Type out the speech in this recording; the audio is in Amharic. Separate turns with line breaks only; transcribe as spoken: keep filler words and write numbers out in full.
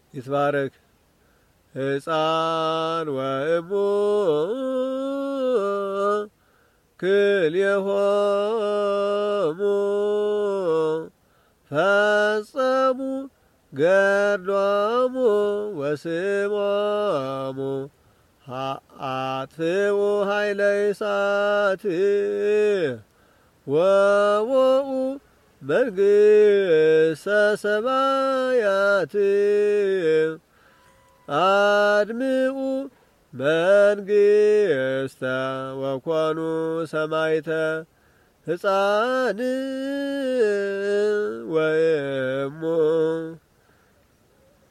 ይትባረክ ሕፃን ወእሙ ክልኤሆሙ ፈጸሙ ገድሎሙ ወስሞሙ አጥፍኡ ኃይለ እሳት ወወኡ መንግሥተ ሰማያት አድምኡ መንግሥተ ወኮኑ ሰማዕተ ሕፃን ወእሙ